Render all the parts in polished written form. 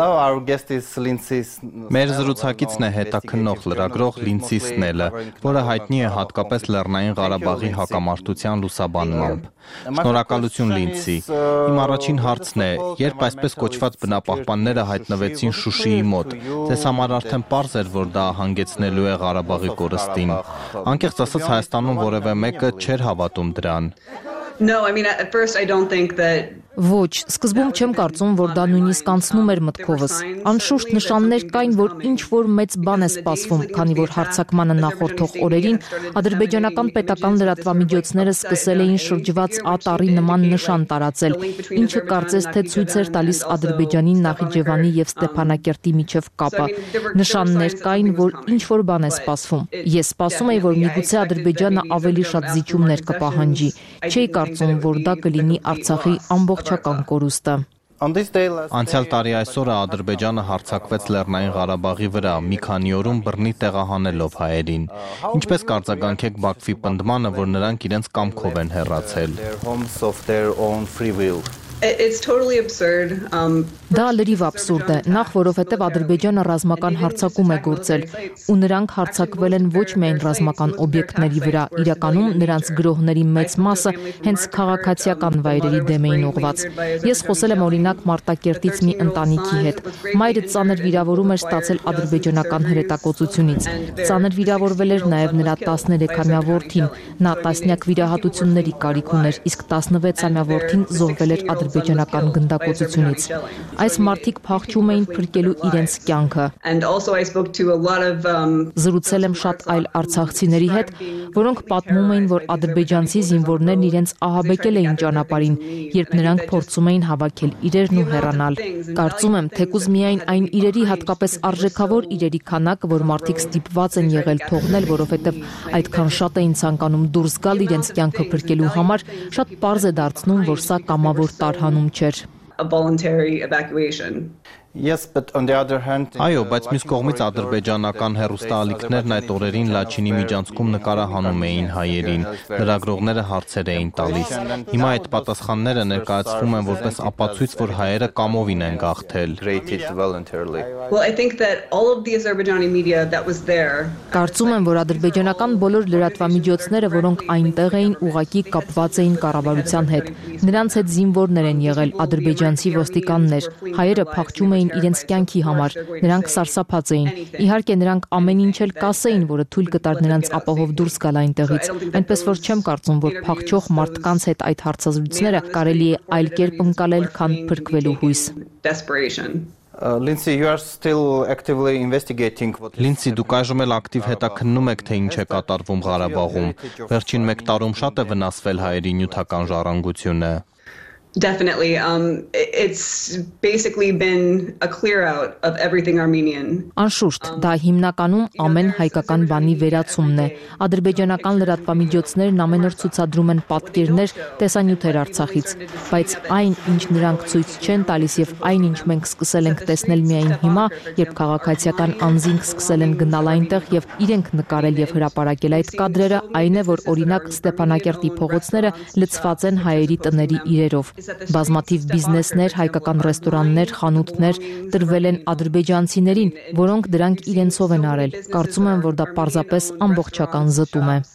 Մեր զրուցակիցն է հետաքննող լրագրող Լինդսի Սնելը, որը հայտնի է հատկապես Լեռնային Ղարաբաղի հակամարտության լուսաբանմամբ։ Շնորհակալություն Լինդսի։ Իմ առաջին հարցն է, երբ այսպես կոչված բնապահպանները հայտնվեցին Շուշիի մոտ, ձեզ համար արդեն պարզ էր, որ դա հանգեցնելու է Ղարաբաղի կորստին։ Անկեղծ ասած Հայաստանում որևէ մեկը չէր հավատում դրան։ No, I mean, at first I don't think that Ոչ, սկզբում չեմ կարծում, որ դա նույնիսկ անցնում էր մտքովս։ Անշուշտ նշաններ կային, որ ինչ-որ մեծ բան է սպասվում, քանի որ հարձակմանը նախորդող օրերին ադրբեջանական պետական լրատվամիջոցները սկսել էին շրջված ատառի նման նշան տարածել, ինչը կարծես թե ցույց էր տալիս Ադրբեջանի Նախիջևանի եւ Ստեփանակերտի միջև կապը։ Նշաններ կային, որ ինչ-որ բան է սպասվում։ Ես սպասում էի, որ միգուցե Ադրբեջանը ավելի շատ զիջումներ կպահանջի։ Չէի կարծում, որ դա կլինի Արցախի ամբողջական կորուստը։ Անցյալ տարի այսօրը Ադրբեջանը հարձակվեց Լեռնային Ղարաբաղի վրա, մի քանի օրում բռնի տեղահանելով հայերին։ Ինչպես կարձագանքեք Բաքվի պնդմանը, որ նրանք իրենց կամքով են հեռացել։ it's totally absurd. Դա լրիվ աբսուրդ է, նախ որովհետև Ադրբեջանը ռազմական հարձակում է գործել, ու նրանք հարձակվել են ոչ միայն ռազմական օբյեկտների վրա, իրականում նրանց գրոհների մեծ մասը հենց քաղաքացիական վայրերի դեմ էին ուղղված։ Ես խոսել եմ օրինակ Մարտակերտից մի ընտանիքի հետ։ Մայրը ծանր վիրավորում էր ստացել ադրբեջանական հրետակոծությունից։ Ծանր վիրավորվել էր նաև նրա 13-ամյա որդին, նա տասնյակ վիրահատությունների կարիք ուներ, իսկ 16-ամյա որդին զոհվել էր ադրբեջանական գնդակոծությունից։ Այս մարդիկ փախչում էին փրկելու իրենց կյանքը։ Զրուցել եմ շատ այլ արցախցիների հետ, որոնք պատմում էին, որ ադրբեջանցի զինվորներն իրենց ահաբեկել էին ճանապարհին, երբ նրանք փորձում էին հավաքել իրերն ու հեռանալ։ Կարծում եմ, թեկուզ միայն այն իրերի, հատկապես արժեքավոր իրերի քանակ, որ մարդիկ ստիպված են եղել թողնել, որովհետև այդքան շատ էին ցանկանում դուրս գալ իրենց կյանքը փրկելու համար, շատ պարզ է դարձնում, որ սա կամավոր տարհանում չէր։ A voluntary evacuation. Այո, բայց մյուս կողմից ադրբեջանական հեռուստաալիքներն այդ օրերին Լաչինի միջանցքում նկարահանում էին հայերին, լրագրողները հարցեր էին տալիս։ Հիմա այդ պատասխանները ներկայացվում են որպես ապացույց, որ հայերը կամովին են գաղթել։ Well, I think that all of the Azerbaijani media that was there. Կարծում եմ, որ ադրբեջանական բոլոր լրատվամիջոցները, որոնք այնտեղ էին, ուղղակի կապված էին կառավարության հետ։ Նրանց հետ զինվորներ են եղել, ադրբեջանցի ոստիկաններ։ Հայերը փախչում էին իրենց կյանքի համար, նրանք սարսափած էին։ Իհարկե նրանք ամեն ինչ էլ կասեին, որը թույլ կտար նրանց ապահով դուրս գալ այնտեղից։ Այնպես որ չեմ կարծում, որ փախչող մարդկանց հետ այդ հարցազրույցները կարելի է այլ կերպ ընկալել, քան փրկվելու հույս։ Լինդսի, you are still actively investigating what Լինդսի, դուք այժմ էլ ակտիվ հետաքննում եք, թե ինչ է կատարվում Ղարաբաղում։ Վերջին 1 տարում շատ է վնասվել հայերի նյութական ժառանգությունը։ Definitely. It's basically been a clear out of everything Armenian. Անշուշտ, դա հիմնականում ամեն հայկական բանի վերացումն է։ Ադրբեջանական լրատվամիջոցներն ամեն օր ցուցադրում են պատկերներ, տեսանյութեր Արցախից, բայց այն, ինչ նրանք ցույց չեն տալիս եւ այն, ինչ մենք սկսել ենք տեսնել միայն հիմա, երբ քաղաքացիական անձինք սկսել են գնալ այնտեղ եւ իրենք նկարել եւ հրապարակել այդ կադրերը, այն է, որ օրինակ Ստեփանակերտի փողոցները լցված են հայերի տների իրերով։ Բազմաթիվ բիզնեսներ, հայկական ռեստորաններ, խանութներ տրվել են ադրբեջանցիներին, որոնք դրանք իրենցով են արել։ Կարծում եմ, որ դա պարզապես ամբողջական զտում է։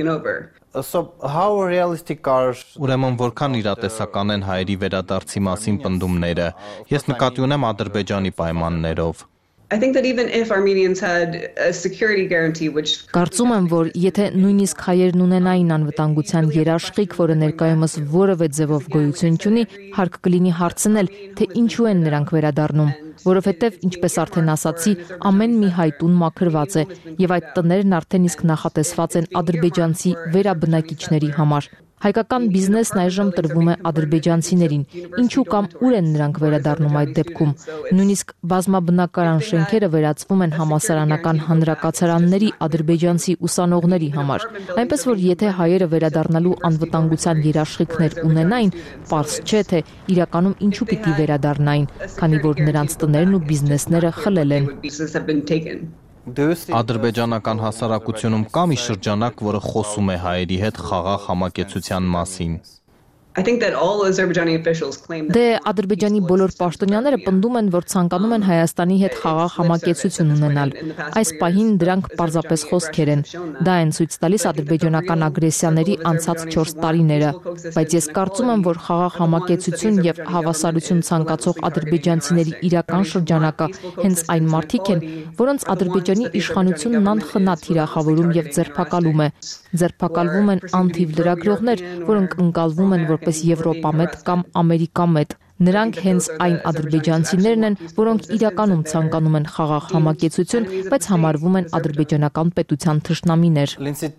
Ուրեմն որքան իրատեսական են հայերի վերադարձի մասին պնդումները։ Ես նկատի ունեմ Ադրբեջանի պայմաններով։ I think that even if Armenians had a security guarantee which Կարծում եմ, որ եթե նույնիսկ հայերն ունենային անվտանգության երաշխիք, որը ներկայումս որևէ ձևով գոյություն չունի, հարկ կլինի հարցնել, թե ինչու են նրանք վերադառնում, որովհետև, ինչպես արդեն ասացի, ամեն մի հայ տուն մաքրված է, եւ այդ տներն արդեն իսկ նախատեսված են ադրբեջանցի վերաբնակիչների համար։ Հայկական բիզնեսն այժմ տրվում է ադրբեջանցիներին, ինչու կամ ուր են նրանք վերադառնում այդ դեպքում։ Նույնիսկ բազմաբնակարան շենքերը վերածվում են համալսարանական հանրակացարանների ադրբեջանցի ուսանողների համար։ Այնպես որ եթե հայերը վերադառնալու անվտանգության երաշխիքներ ունենային, պարզ չէ թե իրականում ինչու պիտի վերադառնային, քանի որ նրանց տներն ու բիզնեսները խլել են։ Ադրբեջանական հասարակությունում կա մի շրջանակ, որը խոսում է հայերի հետ խաղաղ համակեցության մասին։ I think that all Azerbaijani officials claim that Դե Ադրբեջանի բոլոր պաշտոնյաները պնդում են, որ ցանկանում են Հայաստանի հետ խաղաղ համակեցություն ունենալ։ Այս պահին դրանք պարզապես խոսքեր են։ Դա են ցույց տալիս ադրբեջանական ագրեսիաների անցած 4 տարիները, բայց ես կարծում եմ, որ խաղաղ համակեցություն եւ հավասարություն ցանկացող ադրբեջանցիների իրական շրջանակը հենց այն մարդիկ են, որոնց Ադրբեջանի իշխանությունն անխնա թիրախավորում եւ ձերբակալում է։ Ձերբակալվում են անթիվ լրագրողներ, որոնք ընկալվում են որպես Եվրոպամետ կամ Ամերիկամետ։ Նրանք հենց այն ադրբեջանցիներն են, որոնք իրականում ցանկանում են խաղաղ համակեցություն, բայց համարվում են ադրբեջանական պետության թշնամիներ։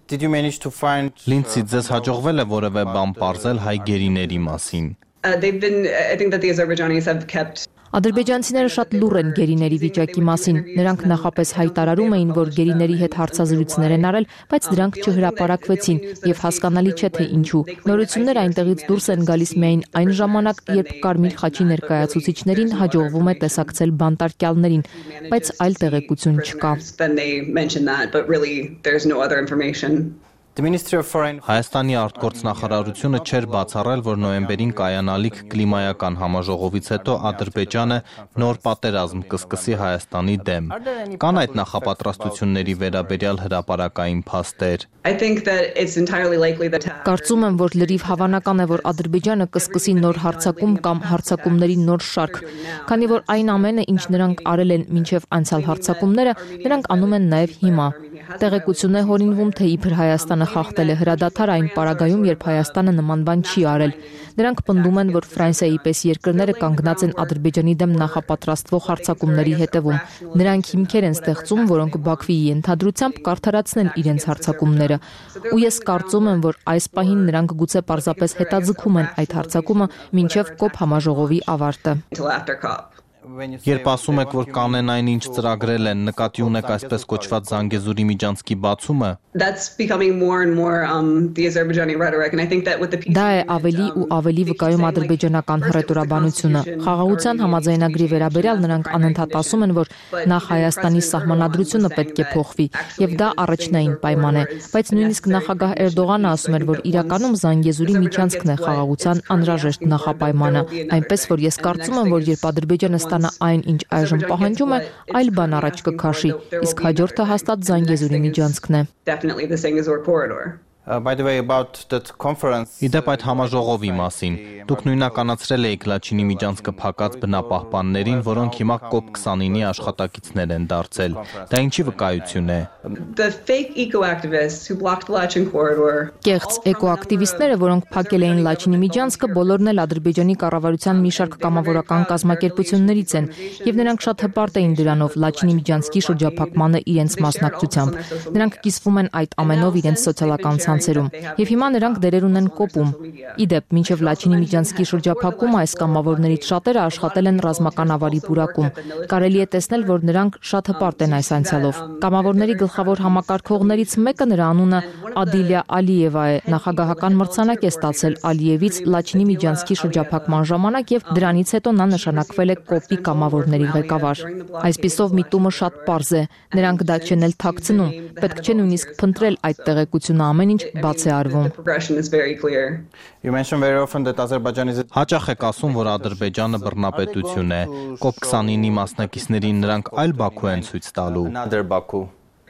Լինցի, ձեզ հաջողվել է որևէ բան պարզել հայ գերիների մասին։ I think that the Azerbaijanis have kept Ադրբեջանցիները շատ լուռ են գերիների վիճակի մասին։ Նրանք նախապես հայտարարում էին, որ գերիների հետ հարցազրույցներ են արել, բայց դրանք չհրապարակվեցին եւ հասկանալի չէ թե ինչու։ Նորությունները այնտեղից դուրս են գալիս միայն այն ժամանակ, երբ Կարմիր խաչի ներկայացուցիչներին հաջողվում է տեսակցել բանտարկյալներին, բայց այլ տեղեկություն չկա։ then they mention that, but really there's no other information. Հայաստանի արտգործնախարարությունը չէր բացառել, որ նոյեմբերին կայանալիք կլիմայական համաժողովից հետո Ադրբեջանը նոր պատերազմ կսկսի Հայաստանի դեմ։ Կան այդ նախապատրաստությունների վերաբերյալ հրապարակային փաստեր։ I think that it's entirely likely that Կարծում եմ, որ լրիվ հավանական է, որ Ադրբեջանը կսկսի նոր հարձակում կամ հարձակումների նոր շարք, քանի որ այն ամենը, ինչ նրանք արել են մինչև անցյալ հարձակումները, նրանք անում են նաև հիմա։ Տեղեկություն է հորինվում, թե իբր Հայաստանը խախտել է հրադադար այն պարագայում, երբ Հայաստանը նման բան չի արել։ Նրանք պնդում են, որ Ֆրանսիայի պես երկրները կանգնած են Ադրբեջանի դեմ նախապատրաստվող հարձակումների հետևում։ Նրանք հիմքեր են ստեղծում, որոնք Բաքվիի ենթադրությամբ կարդարացնեն իրենց հարձակումները։ Ու ես կարծում եմ, որ այս պահին նրանք գուցե պարզապես հետաձգում են այդ հարձակումը մինչև կոփ համաժողովի ավարտը։ until after COP. Երբ ասում եք, որ կանեն այն, ինչ ծրագրել են, նկատի ունեք այսպես կոչված Զանգեզուրի միջանցքի բացումը։ That's becoming more and more the Azerbaijani rhetoric, and I think that with the peace Դա է ավելի ու ավելի վկայում ադրբեջանական հռետորաբանությունը։ Խաղաղության համաձայնագրի վերաբերյալ նրանք անընդհատ ասում են, որ նախ Հայաստանի սահմանադրությունը պետք է փոխվի, եւ դա առաջնային պայման է, բայց նույնիսկ նախագահ Էրդողանը ասում էր, որ իրականում Զանգեզուրի միջանցքն է խաղաղության անհրաժեշտ նախապայմանը, այնպես որ ես կարծում եմ, որ երբ Ադրբեջանը ստանա այն, ինչ այժմ պահանջում է, այլ բան առաջ կքաշի, իսկ հաջորդը հաստատ Զանգեզուրի միջանցքն է։ definitely the Zangezur corridor. By the way, about that conference. Իդեպ այդ համաժողովի մասին, դուք նույնականացրել եք Լաչինի միջանցքը փակած բնապահպաններին, որոնք հիմա COP29-ի աշխատակիցներ են դարձել։ Դա ինչի վկայություն է։ The fake eco-activists who blocked the Lachin corridor. Կեղծ էկոակտիվիստները, որոնք փակել էին Լաչինի միջանցքը, բոլորն էլ Ադրբեջանի կառավարության մի շարք կամավորական կազմակերպություններից են, եւ նրանք շատ հպարտ էին դրանով Լաչինի միջանցքի շրջափակմանը իրենց մասնակցությամբ։ Նրանք կիսվում են այդ ամենով իրենց սոցիալական ցանցերում, եւ հիմա նրանք դերեր ունեն կոպում։ Իդեպ, մինչև Լաչինի միջանցքի շրջափակումը այս կամավորներից շատերը աշխատել են ռազմական ավարի պուրակում։ Կարելի է տեսնել, որ նրանք շատ հպարտ են այս անցյալով։ Կամավորների գլխավոր համակարգողներից մեկը նրա անունը Ադիլյա Ալիևա է, նախագահական մրցանակ է ստացել Ալիևից Լաչինի միջանցքի շրջափակման ժամանակ եւ դրանից հետո նա նշանակվել է կոպի կամավորների ղեկավար։ Այսպիսով միտումը շատ պարզ է, նրանք դա չեն էլ թաքցնում, պետք չէ նույնիսկ փնտրել այդ տեղեկությունը, ամեն ինչ բաց է արվում։ The progression is very clear. You mention very often that Azerbaijan is Հաճախ եք ասում, որ Ադրբեջանը բռնապետություն է։ COP29-ի մասնակիցներին նրանք այլ Բաքու են ցույց տալու։ Another Baku.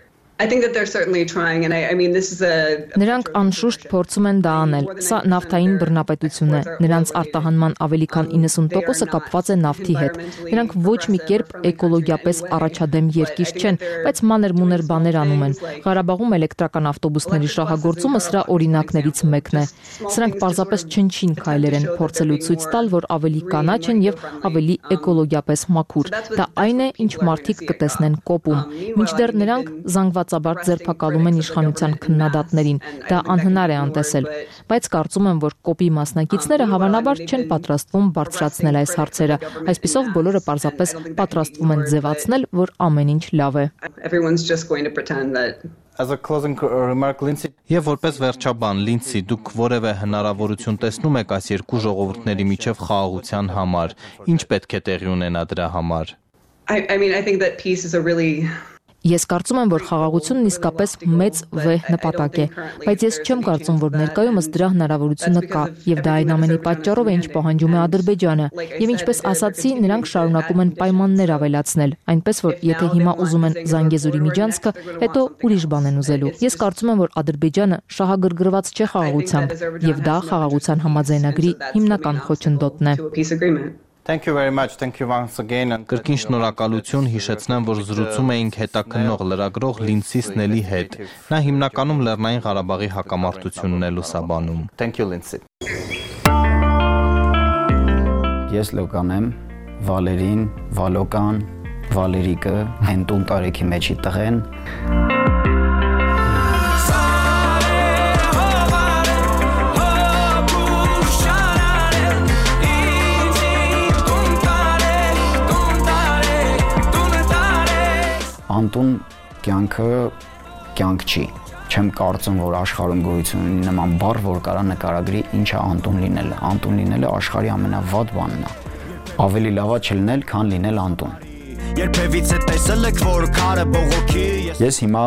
I think that they're certainly trying, and I mean, this is a Նրանք անշուշտ փորձում են դա անել։ Սա նավթային բռնապետություն է։ Նրանց արտահանման ավելի քան 90%-ը կապված է նավթի հետ։ Նրանք ոչ մի կերպ էկոլոգիապես առաջադեմ երկիր չեն, բայց մանր-մուներ բաներ անում են։ Ղարաբաղում էլեկտրական ավտոբուսների շահագործումը սրա օրինակներից մեկն է։ Սրանք պարզապես չնչին քայլեր են, փորձելու ցույց տալ, որ ավելի կանաչ են եւ ավելի էկոլոգիապես մաքուր։ Դա այն է, ինչ մարդիկ կտեսնեն կոպում։ Մինչդեռ նրանք զանգվածաբար ձերբակալում են իշխանության քննադատներին։ Դա անհնար է անտեսել, բայց կարծում եմ, որ կոպի մասնակիցները հավանաբար չեն պատրաստվում բարձրացնել այս հարցերը։ Այսպիսով բոլորը պարզապես պատրաստվում են ձևացնել, որ ամեն ինչ լավ է։ everyone's just going to pretend that As a closing remark, Lindsay, եւ որպես վերջաբան, Լինցի, դուք որևէ հնարավորություն տեսնում եք այս երկու ժողովուրդների միջև խաղաղության համար։ Ինչ պետք է տեղի ունենա դրա համար։ I mean, I think that peace is a really Ես կարծում եմ, որ խաղաղությունն իսկապես մեծ վեհ նպատակ է, բայց ես չեմ կարծում, որ ներկայումս դրա հնարավորությունը կա, եւ դա այն ամենի պատճառով է, ինչ պահանջում է Ադրբեջանը։ Եվ ինչպես ասացի, նրանք շարունակում են պայմաններ ավելացնել, այնպես որ եթե հիմա ուզում են Զանգեզուրի միջանցքը, հետո ուրիշ բան են ուզելու։ Ես կարծում եմ, որ Ադրբեջանը շահագրգռված չէ խաղաղությամբ, եւ դա խաղաղության համաձայնագրի հիմնական խոչընդոտն է։ Thank you very much. Thank you once again. Կրկին շնորհակալություն, հիշեցնեմ, որ զրուցում էինք հետաքննող լրագրող Լինսի Սնելի հետ։ Նա հիմնականում Լեռնային Ղարաբաղի հակամարտությունն է լուսաբանում։ Thank you, Lindsay. Ես Լոկան եմ, Վալերին, Վալոկան, Վալերիկը, Հենտուն տարեքի մեջի տղեն։ Անտուն կյանքը կյանք չի։ Չեմ կարծում, որ աշխարհում գոյություն ունի նման բառ, որ կարա նկարագրի ինչ է անտուն լինելը։ Անտուն լինելը աշխարհի ամենավատ բանն է։ Ավելի լավ է չլինել, քան լինել անտուն։ Երբևիցե տեսել եք, որ քարը բողոքի։ Ես հիմա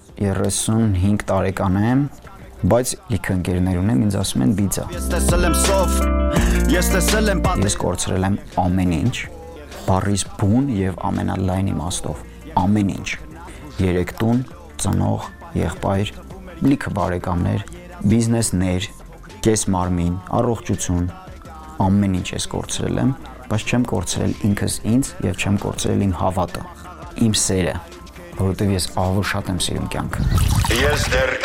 35 տարեկան եմ, բայց լիքը ընկերներ ունեմ, ինձ ասում են բիձա։ Ես տեսել եմ սով, ես տեսել եմ պատեր։ Ես կորցրել եմ ամեն ինչ, բառից բուն եւ ամենալայն իմաստով։ Ամեն ինչ, 3 տուն, ծնող, եղբայր, լիքը բարեկամներ, բիզնեսներ, կես մարմին, առողջություն, ամեն ինչ ես կորցրել եմ, բայց չեմ կորցրել ինքս ինձ եւ չեմ կորցրել իմ հավատը, իմ սերը, որովհետեւ ես ահավոր շատ եմ սիրում կյանքը։ Ես դեռ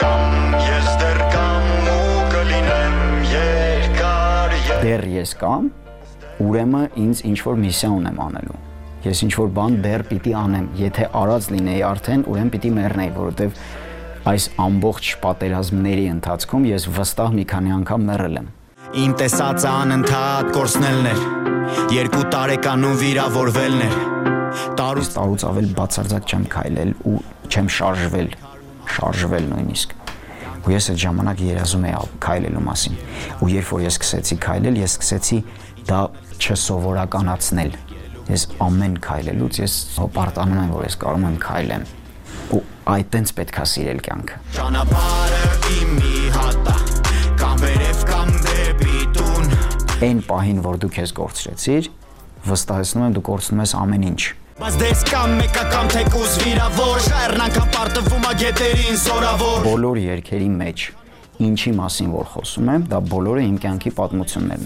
կամ ու կլինեմ երկար։ Դեռ ես կամ, ուրեմն ինձ ինչ որ միսիա ունեմ անելու։ Ես ինչ-որ բան դեռ պիտի անեմ, եթե արած լինեի արդեն, ուրեմն պիտի մեռնեի, որովհետև այս ամբողջ պատերազմների ընթացքում ես վստահ մի քանի անգամ մեռել եմ։ Իմ տեսածը անընդհատ կորցնելն էր, 2 տարեկանում վիրավորվելն էր։ Տարուց ավել բացարձակ չեմ քայլել ու չեմ շարժվել նույնիսկ։ Ու ես այդ ժամանակ երազում էի քայլելու մասին։ Ու երբ որ ես սկսեցի քայլել, ես սկսեցի դա չսովորականացնել։ Ես ամեն քայլելուց ես պարտանում եմ, որ ես կարող եմ քայլեմ ու այդտենց պետք է սիրել կյանքը։ Ճանապարհը իմ մի հատ է, կամ վերև կամ դեպի տուն։ Այն պահին, որ դու քեզ կորցրեցիր, վստահեցնում եմ դու կորցնում ես ամեն ինչ։ Բայց դες կամ մեկը կամ թեկուզ վիրավոր, շարնանքա պարտվում է գետերին զորավոր։ Բոլոր երգերի մեջ ինչի մասին որ խոսում եմ, դա բոլորը իմ կյանքի պատմություններն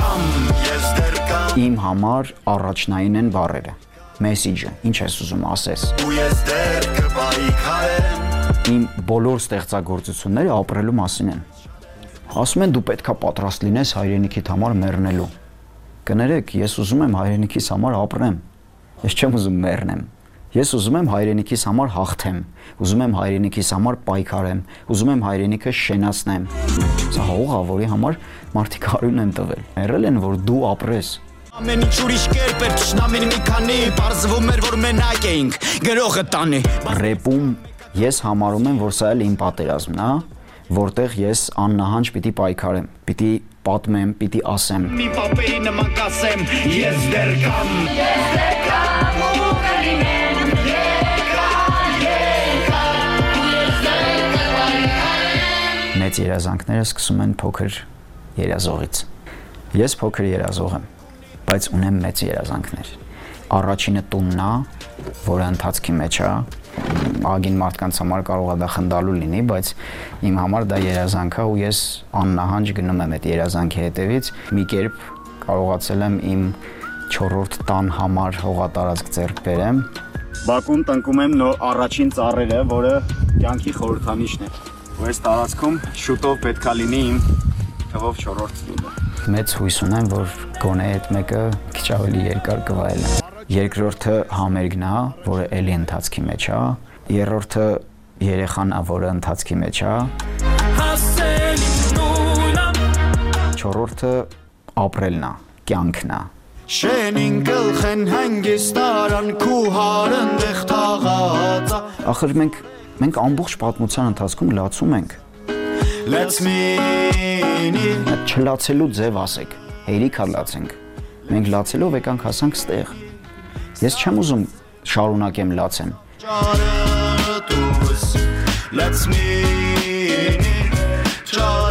են։ Իմ համար առաջնային են բառերը, մեսիջը, ինչ ես ուզում ասես։ Իմ բոլոր ստեղծագործությունները ապրելու մասին են։ Ասում են դու պետքա պատրաստ լինես հայրենիքիդ համար մեռնելու։ Կներեք, ես ուզում եմ հայրենիքիս համար ապրեմ։ Ես չեմ ուզում մեռնեմ։ Ես ուզում եմ հայրենիքիս համար հաղթեմ, ուզում եմ հայրենիքիս համար պայքարեմ, ուզում եմ հայրենիքը շենացնեմ։ Սա հող է, որի համար մարդիկ արյուն են տվել։ Մեռել են, որ դու ապրես։ Ամեն ինչ ուրիշ կերպ էր, ճշնամին մի քանի, պարզվում էր, որ մենակ էինք, գրողը տանի։ Ռեպում ես համարում եմ, որ սա էլ իմ պատերազմն է, որտեղ ես աննահանջ պիտի պայքարեմ, պիտի պատմեմ, պիտի ասեմ։ Մի պապեի նման կասեմ, ես դեռ կամ ու կլինեմ, մեծ երազանքները սկսում են փոքր երազողից։ Ես փոքր երազող եմ, բայց ունեմ մեծ երազանքներ։ Առաջինը տունն է, որը ընթացքի մեջ է, ագին մարդկանց համար կարող է դա խնդալու լինի, բայց իմ համար դա երազանք է ու ես աննահանջ գնում եմ այդ երազանքի հետևից։ Մի կերպ կարողացել եմ իմ 4-րդ տան համար հողատարածք ձեռք բերեմ։ Բաքուն տնկում եմ առաջին ծառերը, որը կյանքի խորհրդանիշն է։ Ու այս տարածքում շուտով պետքա լինի իմ թվով 4-րդ տունը։ Մեծ հույս ունեմ, որ գոնե այդ մեկը քիչ ավելի երկար կվայելեմ։ Երկրորդը համերգն է, որը էլի ընթացքի մեջ է։ Երրորդը երեխան է, որը ընթացքի մեջ է։ Չորրորդը ապրելն է, կյանքն է։ Շենին գլխեն հանգստարան քուհարն դեղ թաղած։ Ախր մենք ամբողջ պատմության ընթացքում լացում ենք։ Չլացելու ձև ասեք, հերիք լացենք։ Մենք լացելով եկանք հասանք ստեղ։ Ես չեմ ուզում շարունակեմ լացեմ։ Let's meet.